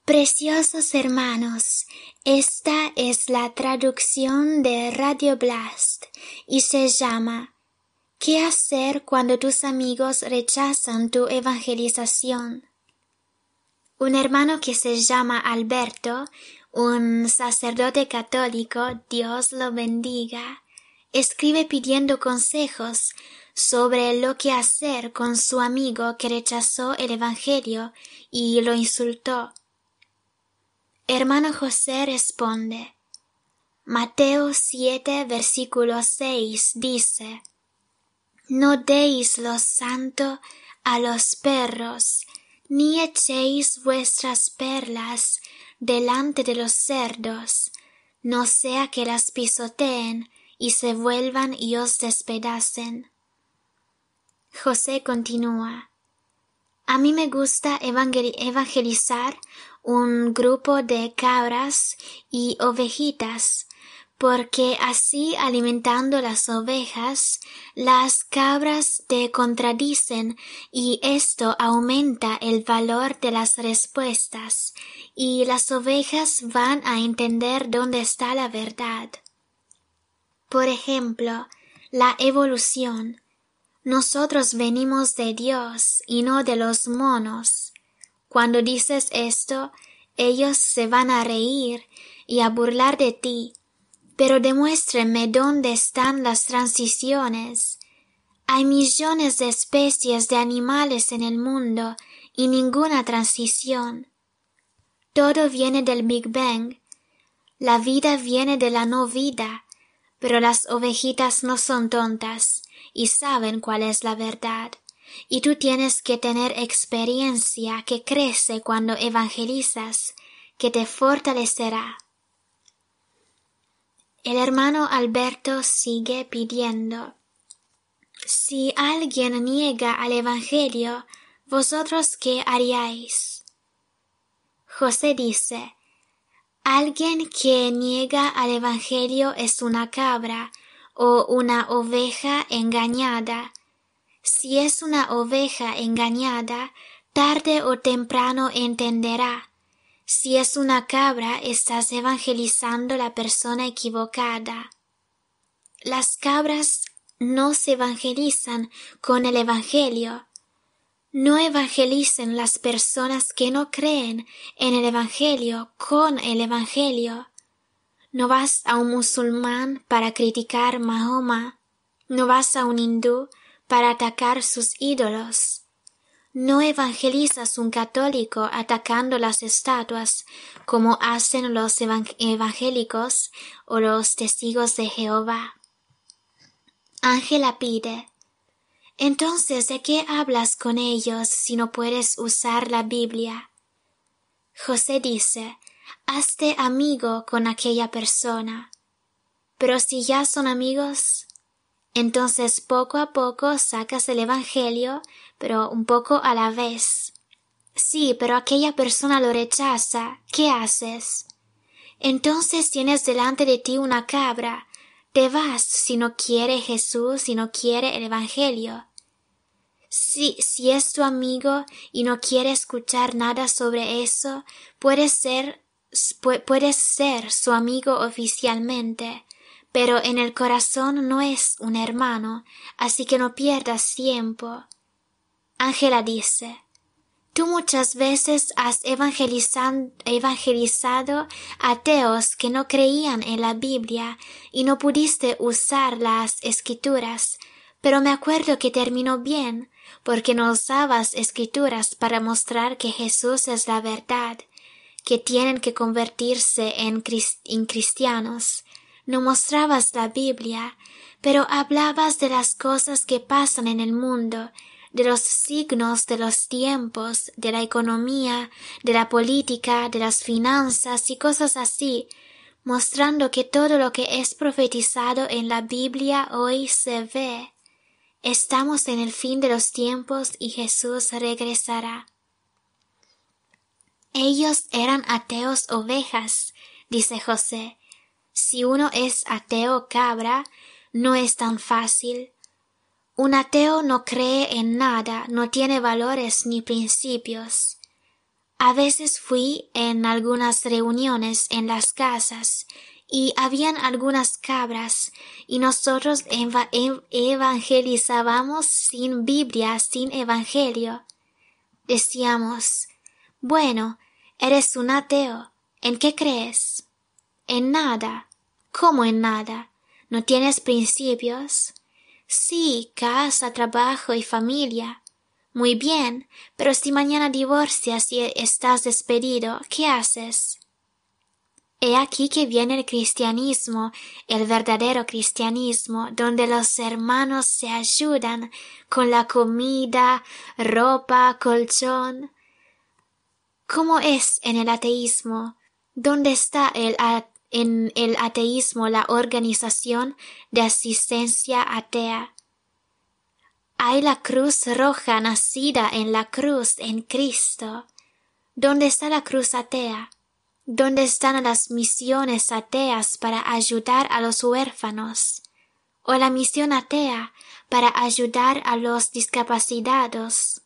Preciosos hermanos, esta es la traducción de Radio Blast y se llama ¿Qué hacer cuando tus amigos rechazan tu evangelización? Un hermano que se llama Alberto, un sacerdote católico, Dios lo bendiga, escribe pidiendo consejos sobre lo que hacer con su amigo que rechazó el evangelio y lo insultó. Hermano José responde, Mateo 7, versículo 6 dice, No deis lo santo a los perros, ni echéis vuestras perlas delante de los cerdos, no sea que las pisoteen y se vuelvan y os despedacen. José continúa, A mí me gusta evangelizar un grupo de cabras y ovejitas, porque así alimentando las ovejas, las cabras te contradicen y esto aumenta el valor de las respuestas y las ovejas van a entender dónde está la verdad. Por ejemplo, la evolución. Nosotros venimos de Dios y no de los monos. Cuando dices esto, ellos se van a reír y a burlar de ti. Pero demuéstrenme dónde están las transiciones. Hay millones de especies de animales en el mundo y ninguna transición. Todo viene del Big Bang. La vida viene de la no vida, pero las ovejitas no son tontas y saben cuál es la verdad. Y tú tienes que tener experiencia que crece cuando evangelizas, que te fortalecerá. El hermano Alberto sigue pidiendo, Si alguien niega al Evangelio, ¿vosotros qué haríais? José dice, Alguien que niega al Evangelio es una cabra o una oveja engañada. Si es una oveja engañada, tarde o temprano entenderá. Si es una cabra, estás evangelizando a la persona equivocada. Las cabras no se evangelizan con el Evangelio. No evangelicen las personas que no creen en el Evangelio con el Evangelio. No vas a un musulmán para criticar Mahoma. No vas a un hindú para atacar sus ídolos. No evangelizas un católico atacando las estatuas como hacen los evangélicos o los testigos de Jehová. Ángela pide, Entonces, ¿de qué hablas con ellos si no puedes usar la Biblia? José dice, hazte amigo con aquella persona. Pero si ya son amigos, entonces poco a poco sacas el Evangelio, pero un poco a la vez. Sí, pero aquella persona lo rechaza. ¿Qué haces? Entonces tienes delante de ti una cabra. Te vas si no quiere Jesús, si no quiere el Evangelio. Si es tu amigo y no quiere escuchar nada sobre eso, puedes ser su amigo oficialmente, pero en el corazón no es un hermano, así que no pierdas tiempo. Ángela dice, Tú muchas veces has evangelizado ateos que no creían en la Biblia y no pudiste usar las Escrituras, pero me acuerdo que terminó bien, porque no usabas Escrituras para mostrar que Jesús es la verdad, que tienen que convertirse en cristianos. No mostrabas la Biblia, pero hablabas de las cosas que pasan en el mundo, de los signos de los tiempos, de la economía, de la política, de las finanzas y cosas así, mostrando que todo lo que es profetizado en la Biblia hoy se ve. Estamos en el fin de los tiempos y Jesús regresará. Ellos eran ateos ovejas, dice José. Si uno es ateo cabra, no es tan fácil. Un ateo no cree en nada, no tiene valores ni principios. A veces fui en algunas reuniones en las casas y habían algunas cabras y nosotros evangelizábamos sin Biblia, sin Evangelio. Decíamos, bueno, eres un ateo, ¿en qué crees? En nada. ¿Cómo en nada? ¿No tienes principios? Sí, casa, trabajo y familia. Muy bien, pero si mañana divorcias y estás despedido, ¿qué haces? He aquí que viene el cristianismo, el verdadero cristianismo, donde los hermanos se ayudan con la comida, ropa, colchón. ¿Cómo es en el ateísmo? ¿Dónde está en el ateísmo la organización de asistencia atea? Hay la cruz roja nacida en la cruz en Cristo. ¿Dónde está la cruz atea? ¿Dónde están las misiones ateas para ayudar a los huérfanos? ¿O la misión atea para ayudar a los discapacitados?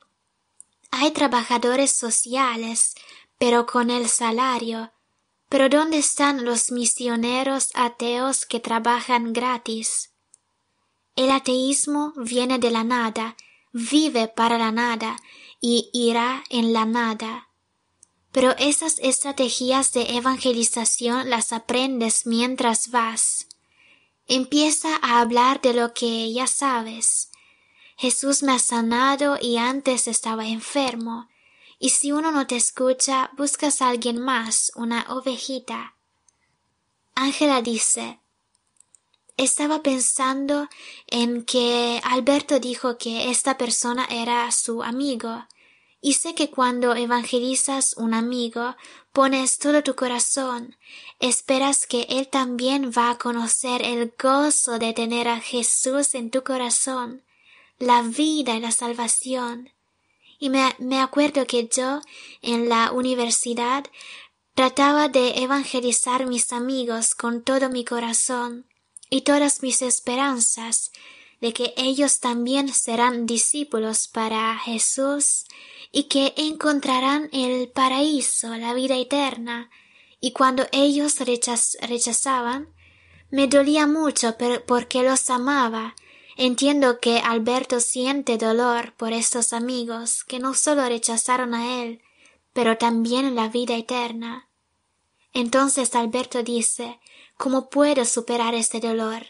Hay trabajadores sociales, pero con el salario. Pero ¿dónde están los misioneros ateos que trabajan gratis? El ateísmo viene de la nada, vive para la nada y irá en la nada. Pero esas estrategias de evangelización las aprendes mientras vas. Empieza a hablar de lo que ya sabes. Jesús me ha sanado y antes estaba enfermo. Y si uno no te escucha, buscas a alguien más, una ovejita. Ángela dice, estaba pensando en que Alberto dijo que esta persona era su amigo. Y sé que cuando evangelizas un amigo, pones todo tu corazón, esperas que él también va a conocer el gozo de tener a Jesús en tu corazón, la vida y la salvación. Y me acuerdo que yo, en la universidad, trataba de evangelizar mis amigos con todo mi corazón y todas mis esperanzas de que ellos también serán discípulos para Jesús y que encontrarán el paraíso, la vida eterna. Y cuando ellos rechazaban, me dolía mucho porque los amaba. Entiendo que Alberto siente dolor por estos amigos que no solo rechazaron a él, pero también la vida eterna. Entonces Alberto dice, ¿cómo puedo superar este dolor?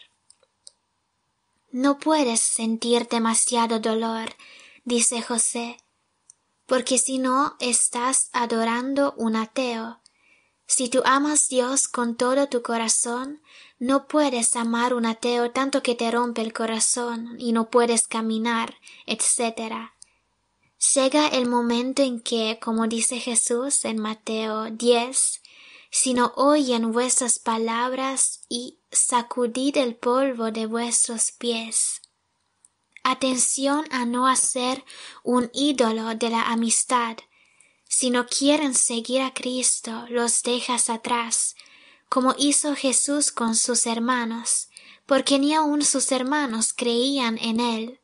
No puedes sentir demasiado dolor, dice José, porque si no estás adorando un ateo. Si tú amas a Dios con todo tu corazón, no puedes amar un ateo tanto que te rompe el corazón y no puedes caminar, etc. Llega el momento en que, como dice Jesús en Mateo 10, si no oyen vuestras palabras y sacudid el polvo de vuestros pies. Atención a no hacer un ídolo de la amistad. Si no quieren seguir a Cristo, los dejas atrás, como hizo Jesús con sus hermanos, porque ni aun sus hermanos creían en él.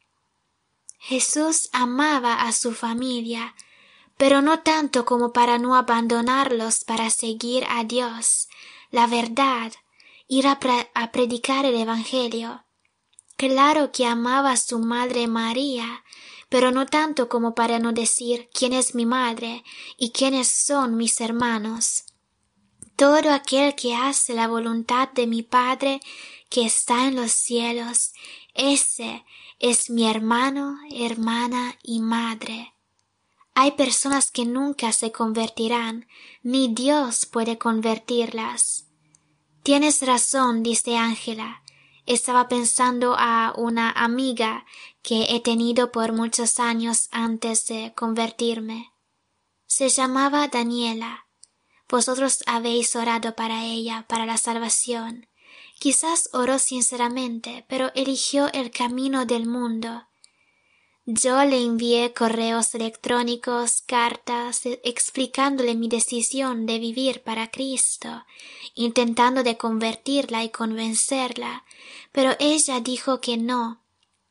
Jesús amaba a su familia, pero no tanto como para no abandonarlos para seguir a Dios, la verdad, ir a predicar el Evangelio. Claro que amaba a su madre María, pero no tanto como para no decir quién es mi madre y quiénes son mis hermanos. Todo aquel que hace la voluntad de mi Padre que está en los cielos, ese es mi hermano, hermana y madre. Hay personas que nunca se convertirán, ni Dios puede convertirlas. Tienes razón, dice Ángela. Estaba pensando a una amiga que he tenido por muchos años antes de convertirme. Se llamaba Daniela. Vosotros habéis orado para ella, para la salvación. Quizás oró sinceramente, pero eligió el camino del mundo. Yo le envié correos electrónicos, cartas, explicándole mi decisión de vivir para Cristo, intentando de convertirla y convencerla, pero ella dijo que no,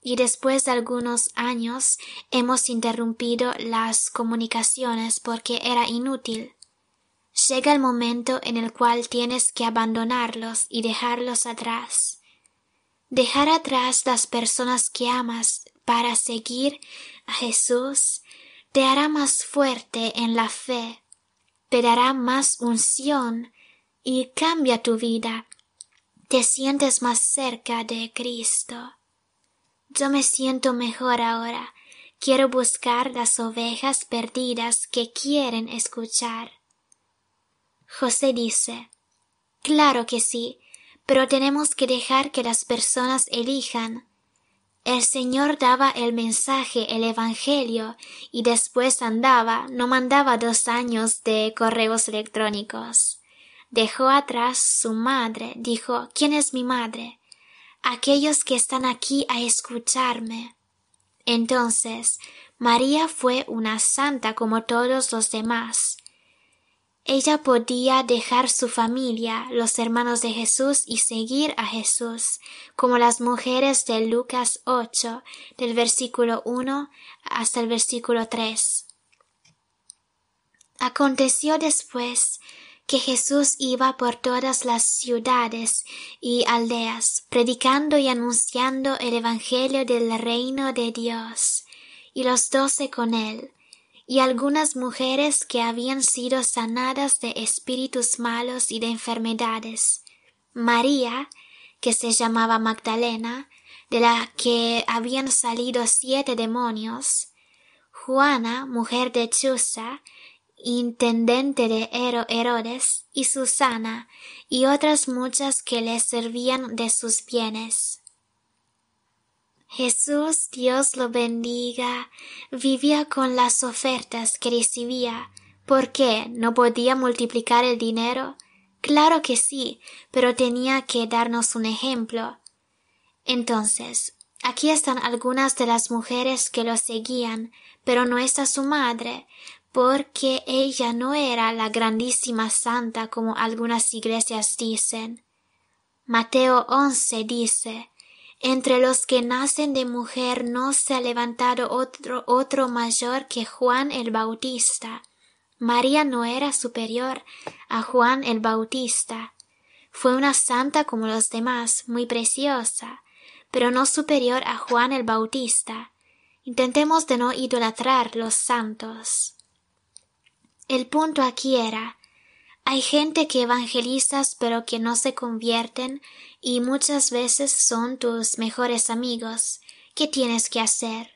y después de algunos años hemos interrumpido las comunicaciones porque era inútil. Llega el momento en el cual tienes que abandonarlos y dejarlos atrás. Dejar atrás las personas que amas para seguir a Jesús te hará más fuerte en la fe, te dará más unción y cambia tu vida. Te sientes más cerca de Cristo. Yo me siento mejor ahora. Quiero buscar las ovejas perdidas que quieren escuchar. José dice, claro que sí, pero tenemos que dejar que las personas elijan. El Señor daba el mensaje, el Evangelio, y después no mandaba 2 años de correos electrónicos. Dejó atrás su madre, dijo, ¿quién es mi madre? Aquellos que están aquí a escucharme. Entonces, María fue una santa como todos los demás. Ella podía dejar su familia, los hermanos de Jesús, y seguir a Jesús, como las mujeres de Lucas 8, del versículo 1 hasta el versículo 3. Aconteció después que Jesús iba por todas las ciudades y aldeas, predicando y anunciando el Evangelio del reino de Dios, y los 12 con él, y algunas mujeres que habían sido sanadas de espíritus malos y de enfermedades. María, que se llamaba Magdalena, de la que habían salido 7 demonios, Juana, mujer de Chuza, intendente de Herodes, y Susana, y otras muchas que le servían de sus bienes. Jesús, Dios lo bendiga, vivía con las ofertas que recibía. ¿Por qué? ¿No podía multiplicar el dinero? Claro que sí, pero tenía que darnos un ejemplo. Entonces, aquí están algunas de las mujeres que lo seguían, pero no está su madre, porque ella no era la grandísima santa como algunas iglesias dicen. Mateo 11 dice, entre los que nacen de mujer no se ha levantado otro mayor que Juan el Bautista. María no era superior a Juan el Bautista. Fue una santa como los demás, muy preciosa, pero no superior a Juan el Bautista. Intentemos de no idolatrar los santos. El punto aquí era, hay gente que evangelizas pero que no se convierten y muchas veces son tus mejores amigos. ¿Qué tienes que hacer?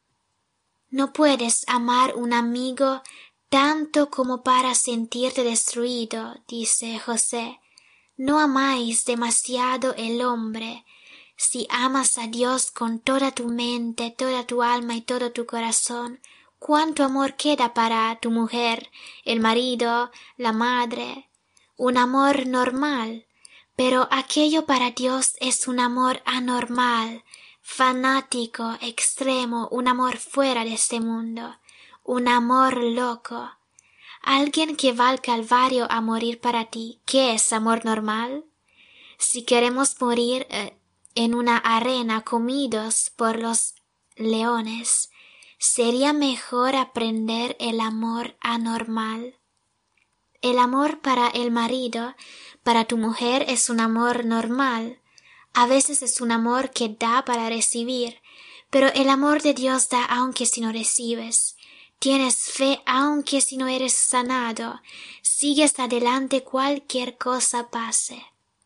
No puedes amar un amigo tanto como para sentirte destruido, dice José. No amáis demasiado el hombre. Si amas a Dios con toda tu mente, toda tu alma y todo tu corazón, ¿cuánto amor queda para tu mujer, el marido, la madre? Un amor normal, pero aquello para Dios es un amor anormal, fanático, extremo, un amor fuera de este mundo, un amor loco. Alguien que va al Calvario a morir para ti, ¿qué es amor normal? Si queremos morir en una arena comidos por los leones, sería mejor aprender el amor anormal. El amor para el marido, para tu mujer es un amor normal. A veces es un amor que da para recibir, pero el amor de Dios da aunque si no recibes. Tienes fe aunque si no eres sanado. Sigues adelante cualquier cosa pase.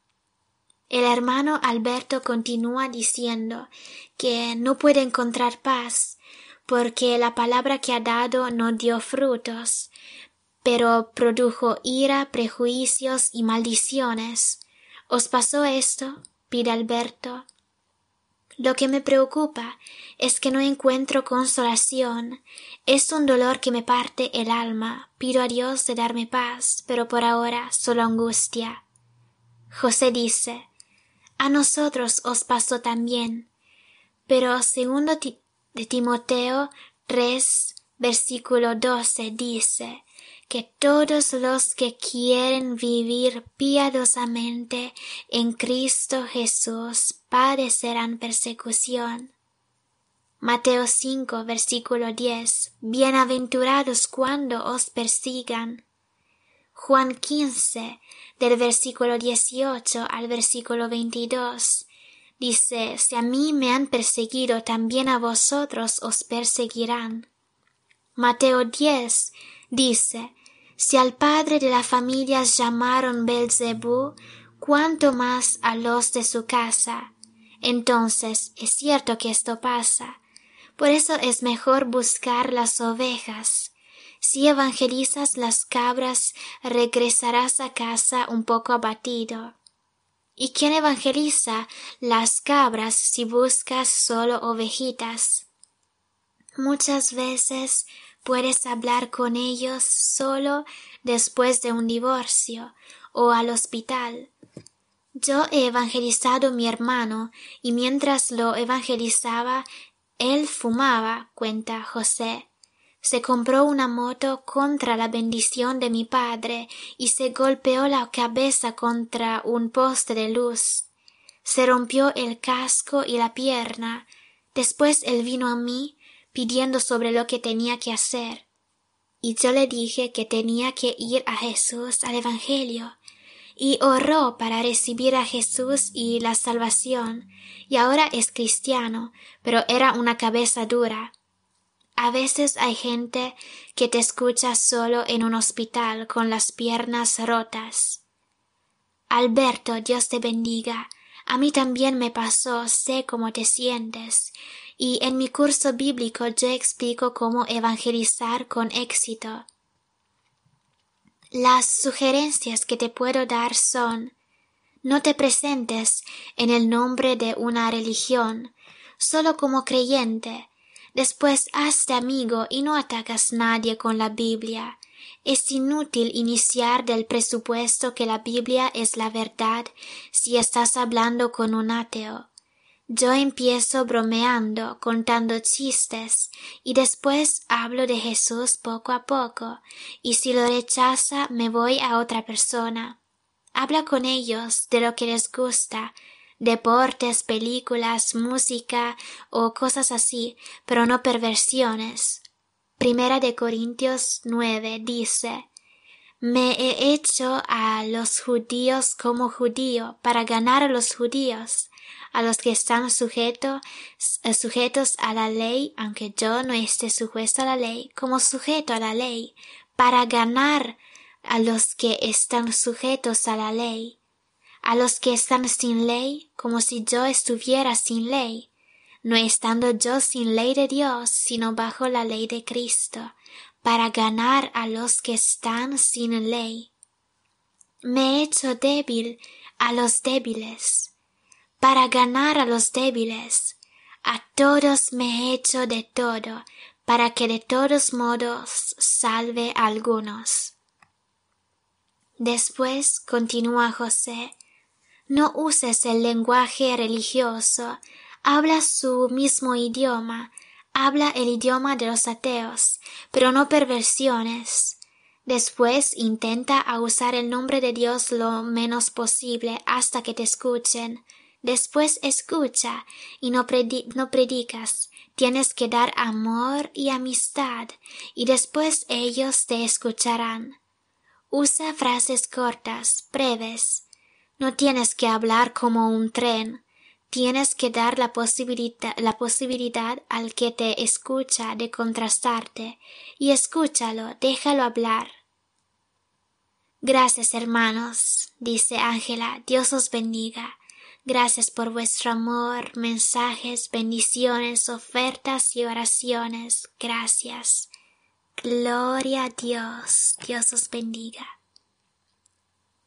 El hermano Alberto continúa diciendo que no puede encontrar paz porque la palabra que ha dado no dio frutos, pero produjo ira, prejuicios y maldiciones. ¿Os pasó esto? Pide Alberto. Lo que me preocupa es que no encuentro consolación. Es un dolor que me parte el alma. Pido a Dios de darme paz, pero por ahora solo angustia. José dice, a nosotros os pasó también, pero segundo de Timoteo 3, versículo 12 dice que todos los que quieren vivir piadosamente en Cristo Jesús padecerán persecución. Mateo 5, versículo 10. Bienaventurados cuando os persigan. Juan 15, del versículo 18 al versículo 22. Dice, si a mí me han perseguido, también a vosotros os perseguirán. Mateo 10 dice, si al padre de la familia llamaron Belzebú, cuánto más a los de su casa. Entonces, es cierto que esto pasa. Por eso es mejor buscar las ovejas. Si evangelizas las cabras, regresarás a casa un poco abatido. ¿Y quién evangeliza las cabras si buscas solo ovejitas? Muchas veces puedes hablar con ellos solo después de un divorcio o al hospital. Yo he evangelizado a mi hermano y mientras lo evangelizaba, él fumaba, cuenta José. Se compró una moto contra la bendición de mi padre y se golpeó la cabeza contra un poste de luz. Se rompió el casco y la pierna. Después él vino a mí pidiendo sobre lo que tenía que hacer. Y yo le dije que tenía que ir a Jesús al Evangelio. Y oró para recibir a Jesús y la salvación. Y ahora es cristiano, pero era una cabeza dura. A veces hay gente que te escucha solo en un hospital con las piernas rotas. Alberto, Dios te bendiga. A mí también me pasó, sé cómo te sientes. Y en mi curso bíblico yo explico cómo evangelizar con éxito. Las sugerencias que te puedo dar son: no te presentes en el nombre de una religión, solo como creyente. Después hazte amigo y no atacas a nadie con la Biblia. Es inútil iniciar del presupuesto que la Biblia es la verdad si estás hablando con un ateo. Yo empiezo bromeando, contando chistes, y después hablo de Jesús poco a poco, y si lo rechaza me voy a otra persona. Habla con ellos de lo que les gusta, deportes, películas, música o cosas así, pero no perversiones. Primera de Corintios 9 dice: me he hecho a los judíos como judío para ganar a los judíos, a los que están sujetos a la ley, aunque yo no esté sujeto a la ley, como sujeto a la ley, para ganar a los que están sujetos a la ley, a los que están sin ley, como si yo estuviera sin ley, no estando yo sin ley de Dios, sino bajo la ley de Cristo, para ganar a los que están sin ley. Me he hecho débil a los débiles, para ganar a los débiles. A todos me he hecho de todo, para que de todos modos salve a algunos. Después continúa José: no uses el lenguaje religioso, habla su mismo idioma, habla el idioma de los ateos, pero no perversiones. Después intenta usar el nombre de Dios lo menos posible hasta que te escuchen. Después escucha y no predicas. Tienes que dar amor y amistad, y después ellos te escucharán. Usa frases cortas, breves. No tienes que hablar como un tren. Tienes que dar la posibilidad al que te escucha de contrastarte, y escúchalo, déjalo hablar. Gracias, hermanos, dice Ángela, Dios os bendiga. Gracias por vuestro amor, mensajes, bendiciones, ofertas y oraciones. Gracias. Gloria a Dios. Dios os bendiga.